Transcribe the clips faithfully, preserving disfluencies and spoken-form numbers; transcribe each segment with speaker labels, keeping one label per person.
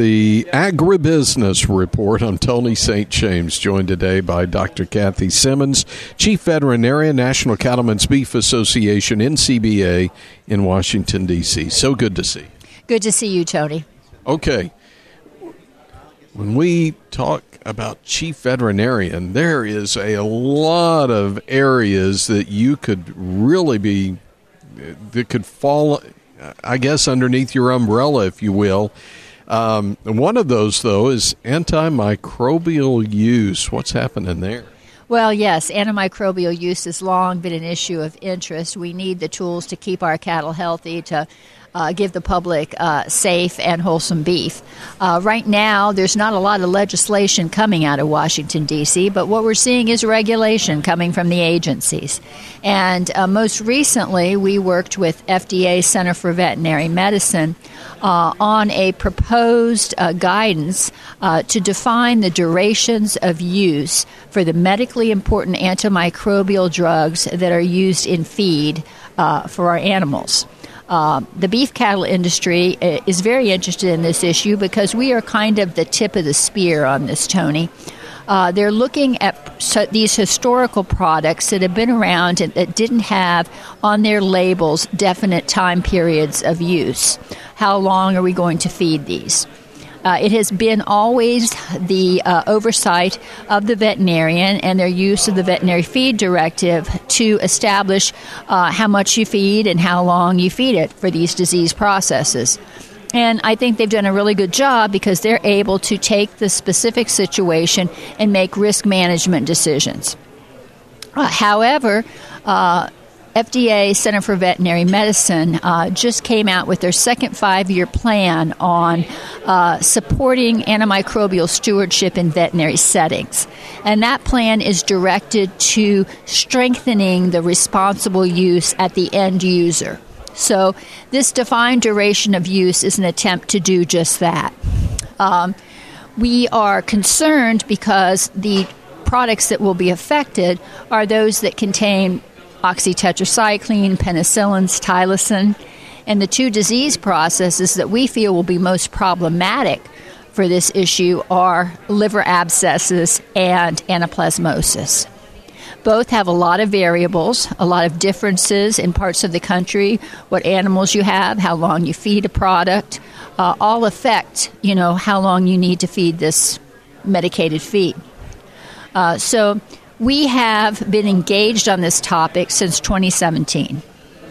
Speaker 1: the Agribusiness Report. I'm Tony Saint James, joined today by Doctor Kathy Simmons, Chief Veterinarian, National Cattlemen's Beef Association, N C B A in Washington, D C So good to see you.
Speaker 2: Good to see you, Tony.
Speaker 1: Okay. When we talk about Chief Veterinarian, there is a lot of areas that you could really be, that could fall, I guess, underneath your umbrella, if you will. Um, one of those, though, is antimicrobial use. What's happening there?
Speaker 2: Well, yes, antimicrobial use has long been an issue of interest. We need the tools to keep our cattle healthy, to uh, give the public uh, safe and wholesome beef. Uh, right now, there's not a lot of legislation coming out of Washington, D C, but what we're seeing is regulation coming from the agencies. And uh, most recently, we worked with F D A Center for Veterinary Medicine uh, on a proposed uh, guidance uh, to define the durations of use for the medically important antimicrobial drugs that are used in feed uh, for our animals. Uh, the beef cattle industry is very interested in this issue because we are kind of the tip of the spear on this, Tony. Uh, they're looking at so these historical products that have been around and that didn't have on their labels definite time periods of use. How long are we going to feed these? Uh, it has been always the uh, oversight of the veterinarian and their use of the veterinary feed directive to establish uh, how much you feed and how long you feed it for these disease processes. And I think they've done a really good job because they're able to take the specific situation and make risk management decisions. Uh, however, uh, F D A Center for Veterinary Medicine uh, just came out with their second five-year plan on uh, supporting antimicrobial stewardship in veterinary settings. And that plan is directed to strengthening the responsible use at the end user. So this defined duration of use is an attempt to do just that. Um, we are concerned because the products that will be affected are those that contain oxytetracycline, penicillins, tylosin, and the two disease processes that we feel will be most problematic for this issue are liver abscesses and anaplasmosis. Both have a lot of variables, a lot of differences in parts of the country, what animals you have, how long you feed a product, uh, all affect, you know, how long you need to feed this medicated feed. Uh, so we have been engaged on this topic since twenty seventeen.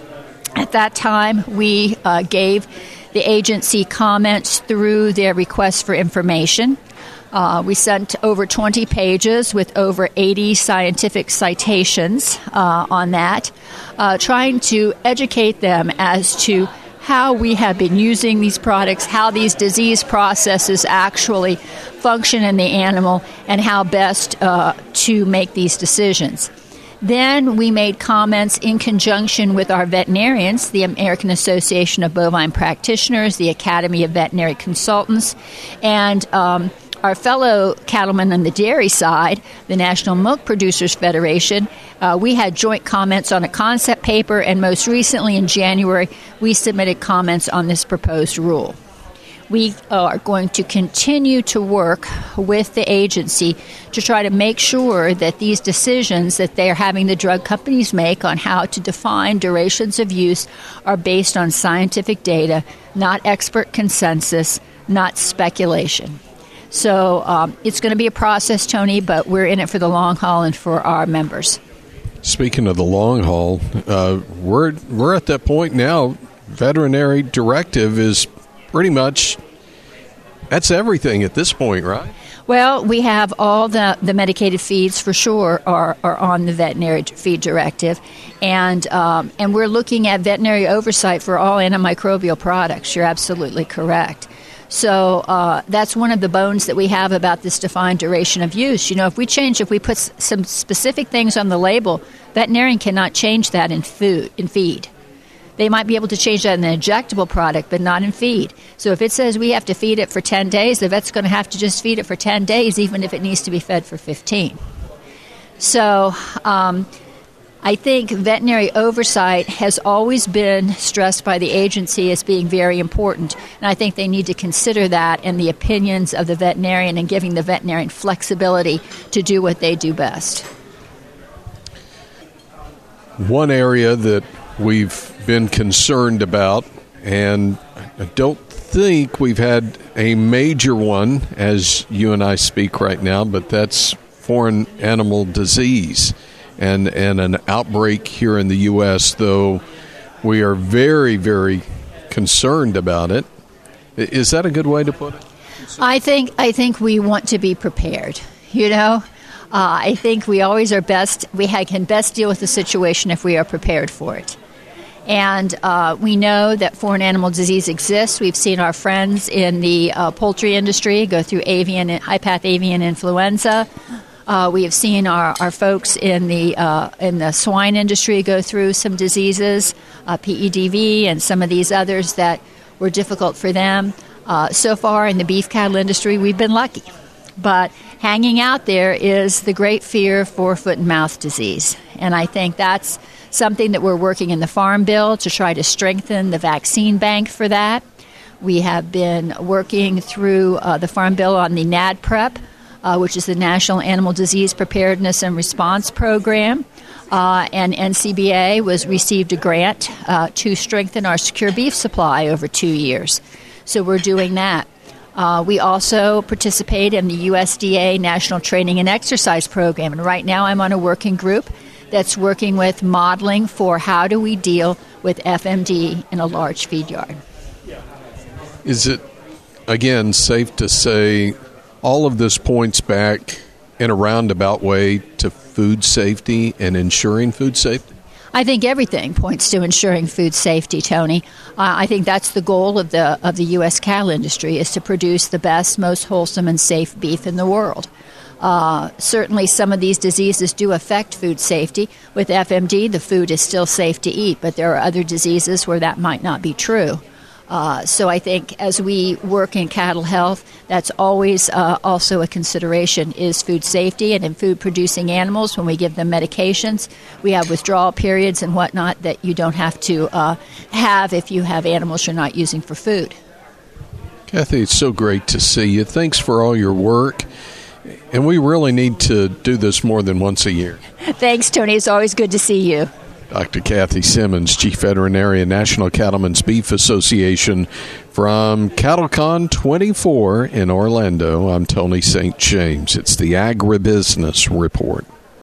Speaker 2: At that time, we uh, gave the agency comments through their request for information. Uh, we sent over twenty pages with over eighty scientific citations uh, on that, uh, trying to educate them as to how we have been using these products, how these disease processes actually function in the animal, and how best uh, to make these decisions. Then we made comments in conjunction with our veterinarians, the American Association of Bovine Practitioners, the Academy of Veterinary Consultants, and um, our fellow cattlemen on the dairy side, the National Milk Producers Federation. Uh, we had joint comments on a concept paper, and most recently in January, we submitted comments on this proposed rule. We are going to continue to work with the agency to try to make sure that these decisions that they're having the drug companies make on how to define durations of use are based on scientific data, not expert consensus, not speculation. So um, it's going to be a process, Tony, but we're in it for the long haul and for our members.
Speaker 1: Speaking of the long haul, uh, we're we're at that point now. Veterinary directive is pretty much, that's everything at this point, right?
Speaker 2: Well, we have all the, the medicated feeds for sure are, are on the veterinary feed directive, and um, and we're looking at veterinary oversight for all antimicrobial products. You're absolutely correct. So uh, that's one of the bones that we have about this defined duration of use. You know, if we change, if we put s- some specific things on the label, veterinarian cannot change that in food, in feed. They might be able to change that in an injectable product, but not in feed. So if it says we have to feed it for ten days, the vet's going to have to just feed it for ten days, even if it needs to be fed for fifteen. So um, I think veterinary oversight has always been stressed by the agency as being very important, and I think they need to consider that in the opinions of the veterinarian and giving the veterinarian flexibility to do what they do best.
Speaker 1: One area that we've been concerned about, and I don't think we've had a major one as you and I speak right now, but that's foreign animal disease. And, and an outbreak here in the U S, though we are very, very concerned about it. Is that a good way to put it?
Speaker 2: I think I think we want to be prepared. You know, uh, I think we always are best. We can best deal with the situation if we are prepared for it. And uh, we know that foreign animal disease exists. We've seen our friends in the uh, poultry industry go through avian, high-path avian influenza. Uh, we have seen our, our folks in the uh, in the swine industry go through some diseases, uh, P E D V, and some of these others that were difficult for them. Uh, so far in the beef cattle industry, we've been lucky. But hanging out there is the great fear for foot and mouth disease. And I think that's something that we're working in the Farm Bill to try to strengthen the vaccine bank for that. We have been working through uh, the Farm Bill on the NADPREP, Uh, which is the National Animal Disease Preparedness and Response Program. Uh, and N C B A was received a grant uh, to strengthen our secure beef supply over two years. So we're doing that. Uh, we also participate in the U S D A National Training and Exercise Program. And right now I'm on a working group that's working with modeling for how do we deal with F M D in a large feed yard.
Speaker 1: Is it, again, safe to say all of this points back in a roundabout way to food safety and ensuring food safety?
Speaker 2: I think everything points to ensuring food safety, Tony. Uh, I think that's the goal of the of the U S cattle industry, is to produce the best, most wholesome and safe beef in the world. Uh, certainly some of these diseases do affect food safety. With F M D, the food is still safe to eat, but there are other diseases where that might not be true. Uh, so I think as we work in cattle health, that's always uh, also a consideration, is food safety. And in food-producing animals, when we give them medications, we have withdrawal periods and whatnot that you don't have to uh, have if you have animals you're not using for food.
Speaker 1: Kathy, it's so great to see you. Thanks for all your work. And we really need to do this more than once a year.
Speaker 2: Thanks, Tony. It's always good to see you.
Speaker 1: Doctor Kathy Simmons, Chief Veterinarian, National Cattlemen's Beef Association, from CattleCon twenty-four in Orlando. I'm Tony Saint James. It's the Agribusiness Report.